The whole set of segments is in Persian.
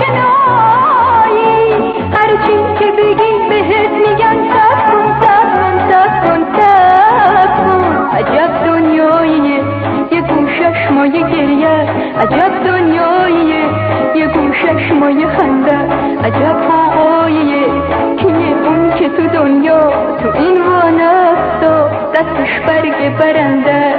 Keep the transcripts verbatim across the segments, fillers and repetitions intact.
آشنایی، هرچی که بگی بهت میگن صبر کن صبر کن صبر کن صبر کن. عجب دنیاییه یه گوشش مایه گریه، عجب دنیاییه یه گوشش مایه خنده، عجب آقاییه کیه اون که تو دنیا تو این وانستا دستش برگ برنده.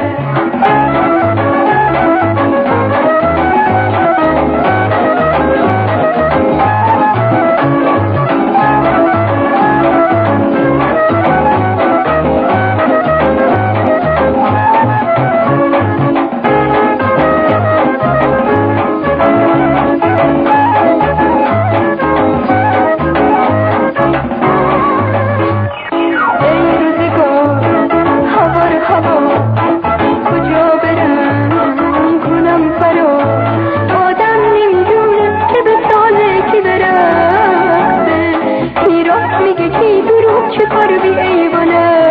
چه کار بی ایوانه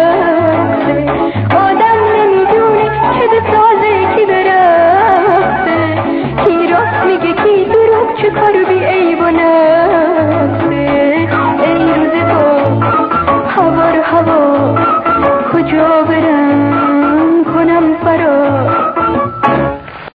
آدم نمیدونه که به سازه کی برفته، کی راست میگه کی دروغ، چه کار